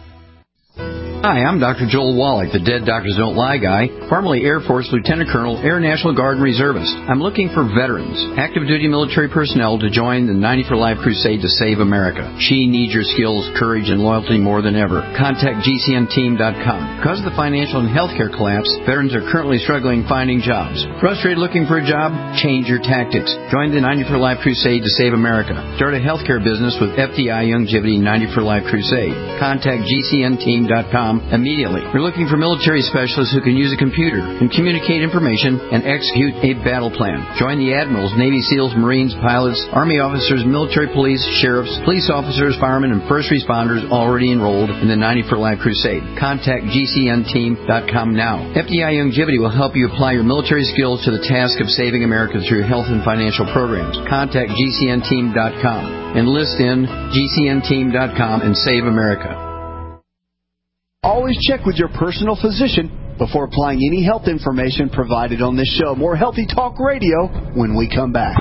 Hi, I'm Doctor Joel Wallach, the Dead Doctors Don't Lie guy, formerly Air Force Lieutenant Colonel, Air National Guard Reservist. I'm looking for veterans, active duty military personnel to join the ninety for Life crusade to save America. She needs your skills, courage, and loyalty more than ever. Contact G C N team dot com. Because of the financial and healthcare collapse, veterans are currently struggling finding jobs. Frustrated looking for a job? Change your tactics. Join the ninety for Life crusade to save America. Start a healthcare business with F D I Youngevity ninety for Life crusade. Contact G C N team dot com immediately. We're looking for military specialists who can use a computer and communicate information and execute a battle plan. Join the admirals, Navy SEALs, Marines, pilots, Army officers, military police, sheriffs, police officers, firemen, and first responders already enrolled in the ninety for Life crusade. Contact G C N team dot com now. F D I Youngevity will help you apply your military skills to the task of saving America through health and financial programs. Contact G C N team dot com. Enlist in G C N team dot com and save America. Always check with your personal physician before applying any health information provided on this show. More Healthy Talk Radio when we come back.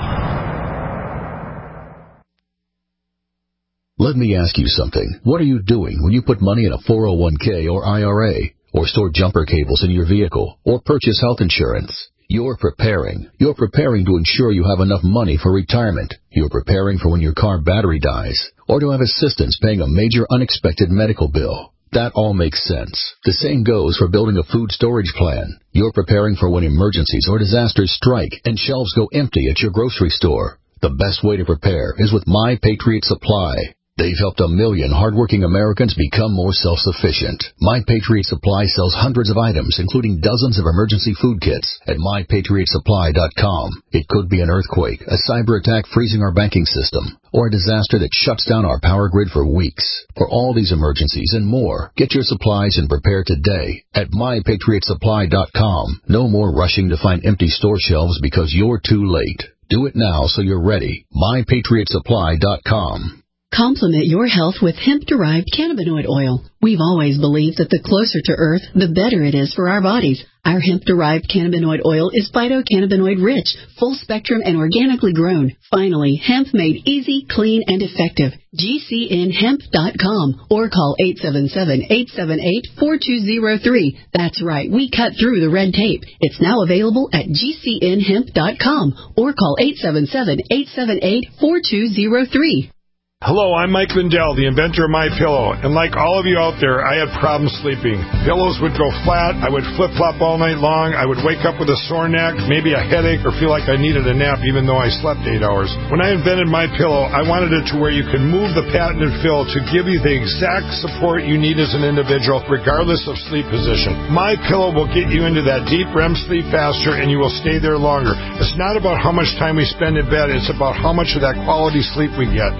Let me ask you something. What are you doing when you put money in a four oh one k or I R A, or store jumper cables in your vehicle, or purchase health insurance? You're preparing. You're preparing to ensure you have enough money for retirement. You're preparing for when your car battery dies, or to have assistance paying a major unexpected medical bill. That all makes sense. The same goes for building a food storage plan. You're preparing for when emergencies or disasters strike and shelves go empty at your grocery store. The best way to prepare is with My Patriot Supply. They've helped a million hardworking Americans become more self-sufficient. My Patriot Supply sells hundreds of items, including dozens of emergency food kits at my patriot supply dot com. It could be an earthquake, a cyber attack freezing our banking system, or a disaster that shuts down our power grid for weeks. For all these emergencies and more, get your supplies and prepare today at my patriot supply dot com. No more rushing to find empty store shelves because you're too late. Do it now so you're ready. my patriot supply dot com. Complement your health with hemp-derived cannabinoid oil. We've always believed that the closer to Earth, the better it is for our bodies. Our hemp-derived cannabinoid oil is phytocannabinoid-rich, full-spectrum, and organically grown. Finally, hemp made easy, clean, and effective. G C N hemp dot com or call eight seven seven, eight seven eight, four two zero three. That's right, we cut through the red tape. It's now available at G C N hemp dot com or call eight seven seven, eight seven eight, four two zero three. Hello, I'm Mike Lindell, the inventor of MyPillow, and like all of you out there, I had problems sleeping. Pillows would go flat, I would flip-flop all night long, I would wake up with a sore neck, maybe a headache, or feel like I needed a nap even though I slept eight hours. When I invented MyPillow, I wanted it to where you can move the patented fill to give you the exact support you need as an individual, regardless of sleep position. MyPillow will get you into that deep R E M sleep faster, and you will stay there longer. It's not about how much time we spend in bed, it's about how much of that quality sleep we get. I do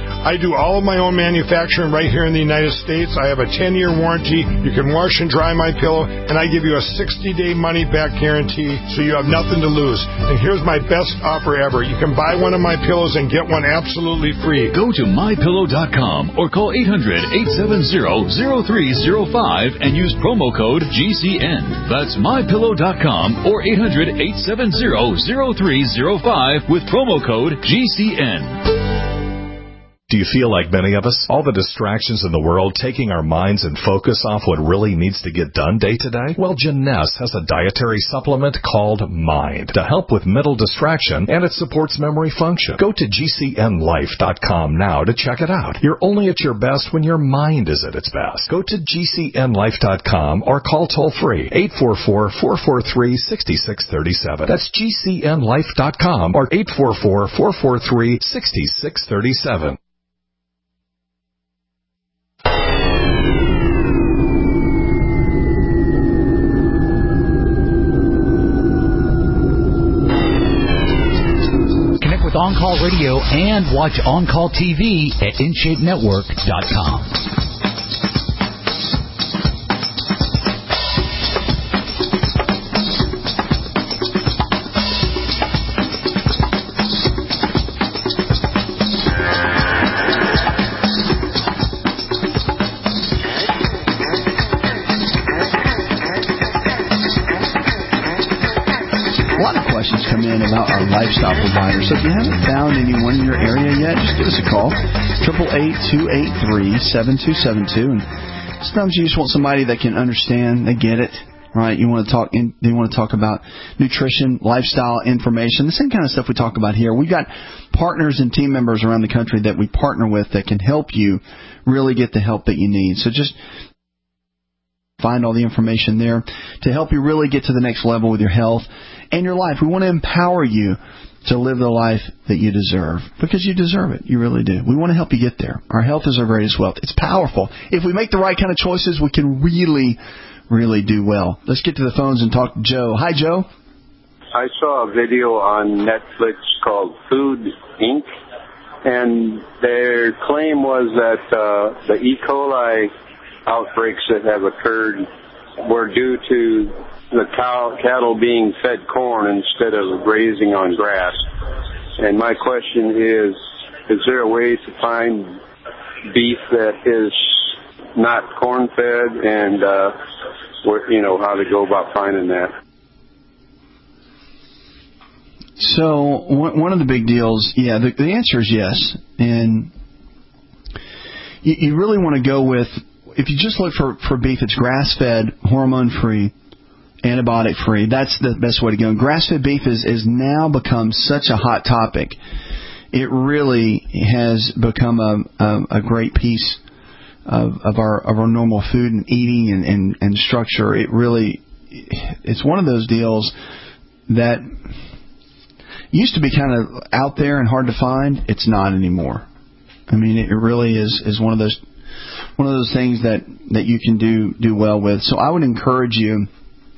do all of my own manufacturing right here in the United States. I have a ten-year warranty. You can wash and dry my pillow, and I give you a sixty-day money-back guarantee, so you have nothing to lose. And here's my best offer ever. You can buy one of my pillows and get one absolutely free. Go to my pillow dot com or call eight hundred, eight seven zero, zero three zero five and use promo code G C N. That's my pillow dot com or eight hundred, eight seven zero, zero three zero five with promo code G C N. Do you feel like many of us? All the distractions in the world taking our minds and focus off what really needs to get done day to day? Well, Jeunesse has a dietary supplement called Mind to help with mental distraction, and it supports memory function. Go to G C N life dot com now to check it out. You're only at your best when your mind is at its best. Go to G C N life dot com or call toll-free eight four four, four four three, six six three seven. That's G C N life dot com or eight four four, four four three, six six three seven. On Call Radio and watch On Call T V at in shape network dot com. About our lifestyle provider. So if you haven't found anyone in your area yet, just give us a call. eight eight eight, two eight three, seven two seven two. And sometimes you just want somebody that can understand, they get it, right? You want to talk in, they want to talk about nutrition, lifestyle information, the same kind of stuff we talk about here. We've got partners and team members around the country that we partner with that can help you really get the help that you need. So just find all the information there to help you really get to the next level with your health and your life. We want to empower you to live the life that you deserve, because you deserve it. You really do. We want to help you get there. Our health is our greatest wealth. It's powerful. If we make the right kind of choices, we can really, really do well. Let's get to the phones and talk to Joe. Hi, Joe. I saw a video on Netflix called Food Incorporated, and their claim was that uh, the E. coli outbreaks that have occurred were due to the cow, cattle being fed corn instead of grazing on grass. And my question is, is there a way to find beef that is not corn-fed, and, uh, where, you know, how to go about finding that? So one of the big deals, yeah, the, the answer is yes. And you, you really want to go with, if you just look for, for beef, it's grass-fed, hormone-free, antibiotic-free. That's the best way to go. And grass-fed beef is, is now become such a hot topic. It really has become a, a, a great piece of, of our of our normal food and eating and, and, and structure. It really, it's one of those deals that used to be kind of out there and hard to find. It's not anymore. I mean, it really is, is one of those one of those things that, that you can do do well with. So I would encourage you,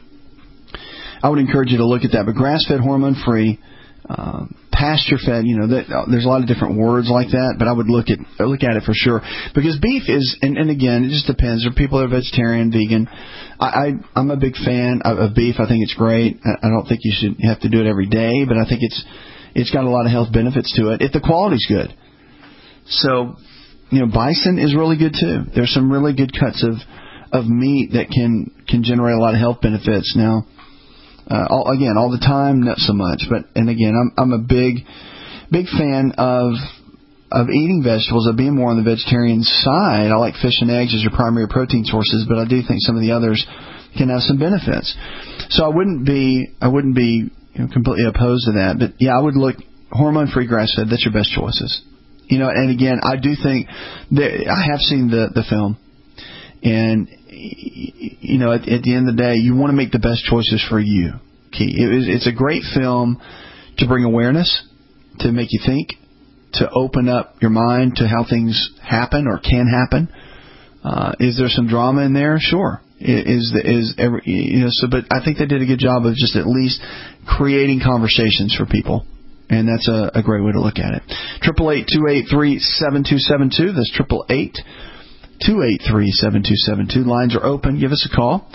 I would encourage you to look at that. But grass-fed, hormone-free, uh, pasture-fed, you know, that, there's a lot of different words like that. But I would look at look at it for sure, because beef is, and, and again, it just depends. There are people that are vegetarian, vegan. I, I I'm a big fan of, of beef. I think it's great. I, I don't think you should have to do it every day, but I think it's it's got a lot of health benefits to it if the quality's good. So, you know, bison is really good too. There's some really good cuts of of meat that can can generate a lot of health benefits. Now, uh, all, again, all the time, not so much. But and again, I'm I'm a big big fan of of eating vegetables, of being more on the vegetarian side. I like fish and eggs as your primary protein sources, but I do think some of the others can have some benefits. So I wouldn't be I wouldn't be you know, completely opposed to that. But yeah, I would look hormone-free grass-fed. That's your best choices. You know, and again, I do think that I have seen the, the film, and you know, at, at the end of the day, you want to make the best choices for you. Key, it is, it's a great film to bring awareness, to make you think, to open up your mind to how things happen or can happen. Uh, is there some drama in there? Sure. Is is every, you know? So, but I think they did a good job of just at least creating conversations for people. And that's a, a great way to look at it. eight eight eight, two eight three, seven two seven two. That's eight eight eight, two eight three, seven two seven two. Lines are open. Give us a call.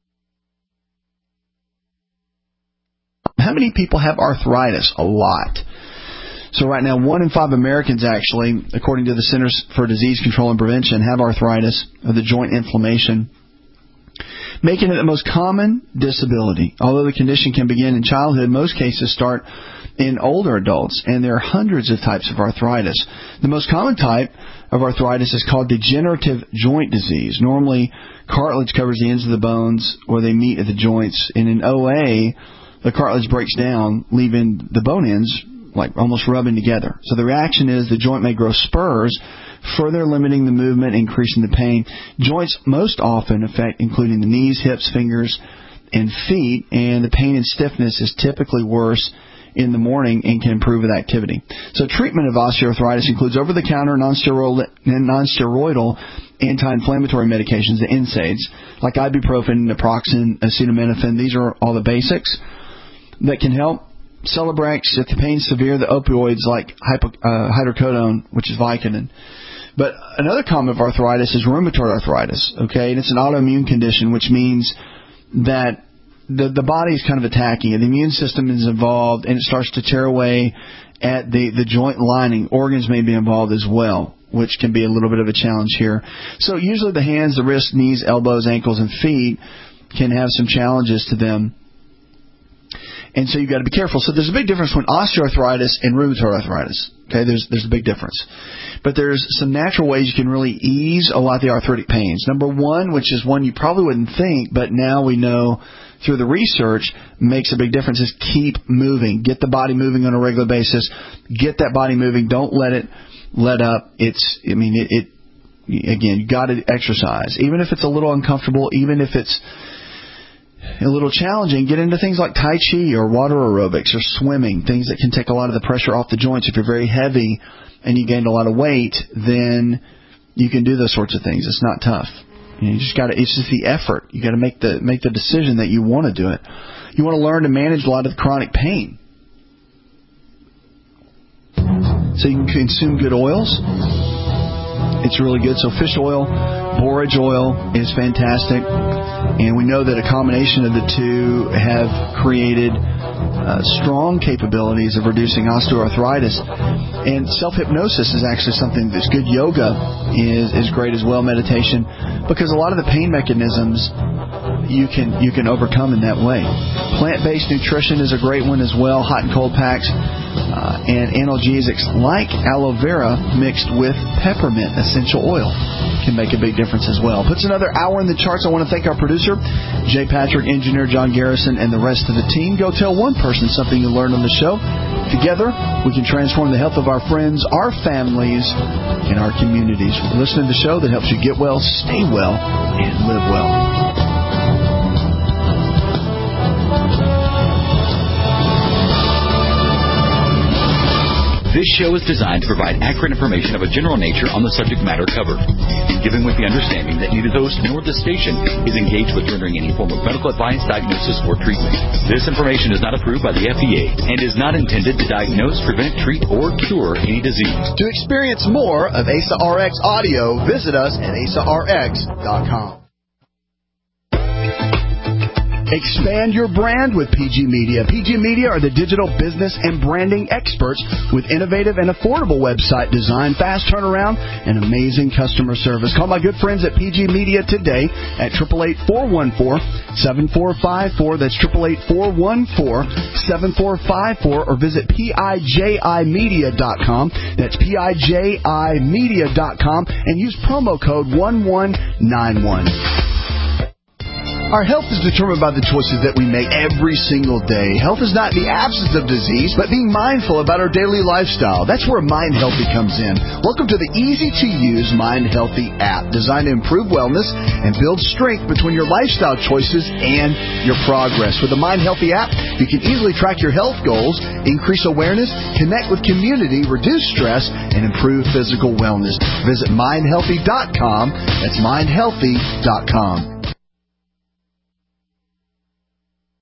How many people have arthritis? A lot. So right now, one in five Americans actually, according to the Centers for Disease Control and Prevention, have arthritis or the joint inflammation, making it the most common disability. Although the condition can begin in childhood, most cases start in older adults, and there are hundreds of types of arthritis. The most common type of arthritis is called degenerative joint disease. Normally, cartilage covers the ends of the bones where they meet at the joints, and in O A, the cartilage breaks down, leaving the bone ends like almost rubbing together. So the reaction is the joint may grow spurs, further limiting the movement, increasing the pain. Joints most often affect including the knees, hips, fingers, and feet, and the pain and stiffness is typically worse in the morning and can improve with activity. So treatment of osteoarthritis includes over-the-counter non-steroidal, non-steroidal anti-inflammatory medications, the N SAIDs, like ibuprofen, naproxen, acetaminophen. These are all the basics that can help. Celebrex, if the pain's severe, the opioids like hypo, uh, hydrocodone, which is Vicodin. But another common of arthritis is rheumatoid arthritis, okay? And it's an autoimmune condition, which means that the the body is kind of attacking it. The immune system is involved, and it starts to tear away at the, the joint lining. Organs may be involved as well, which can be a little bit of a challenge here. So usually the hands, the wrists, knees, elbows, ankles, and feet can have some challenges to them. And so you've got to be careful. So there's a big difference between osteoarthritis and rheumatoid arthritis. Okay, there's there's a big difference. But there's some natural ways you can really ease a lot of the arthritic pains. Number one, which is one you probably wouldn't think, but now we know through the research makes a big difference, is keep moving. Get the body moving on a regular basis. Get that body moving. Don't let it let up. It's, I mean, it, it again, you got to exercise. Even if it's a little uncomfortable, even if it's a little challenging, get into things like Tai Chi or water aerobics or swimming, things that can take a lot of the pressure off the joints. If you're very heavy and you gained a lot of weight, then you can do those sorts of things. It's not tough. You know, you just got to, it's just the effort. You got to make the make the decision that you want to do it. You want to learn to manage a lot of the chronic pain. So you can consume good oils. It's really good. So fish oil, borage oil is fantastic. And we know that a combination of the two have created uh, strong capabilities of reducing osteoarthritis. And self-hypnosis is actually something that's good. Yoga is, is great as well, meditation, because a lot of the pain mechanisms you can you can overcome in that way. Plant-based nutrition is a great one as well, hot and cold packs. Uh, and analgesics like aloe vera mixed with peppermint essential oil can make a big difference as well. Puts another hour in the charts. I want to thank our producer, Jay Patrick, engineer John Garrison, and the rest of the team. Go tell one person something you learned on the show. Together, we can transform the health of our friends, our families, and our communities. Listen to the show that helps you get well, stay well, and live well. This show is designed to provide accurate information of a general nature on the subject matter covered, given with the understanding that neither the host nor the station is engaged with rendering any form of medical advice, diagnosis, or treatment. This information is not approved by the F D A and is not intended to diagnose, prevent, treat, or cure any disease. To experience more of A S A R X audio, visit us at A S A R X dot com. Expand your brand with P G Media. P G Media are the digital business and branding experts with innovative and affordable website design, fast turnaround, and amazing customer service. Call my good friends at P G Media today at eight eight eight, four one four, seven four five four. That's eight eight eight, four one four, seven four five four. Or visit P I J I media dot com. That's P I J I media dot com and use promo code one one nine one. Our health is determined by the choices that we make every single day. Health is not the absence of disease, but being mindful about our daily lifestyle. That's where Mind Healthy comes in. Welcome to the easy-to-use Mind Healthy app, designed to improve wellness and build strength between your lifestyle choices and your progress. With the Mind Healthy app, you can easily track your health goals, increase awareness, connect with community, reduce stress, and improve physical wellness. Visit mind healthy dot com. That's mind healthy dot com.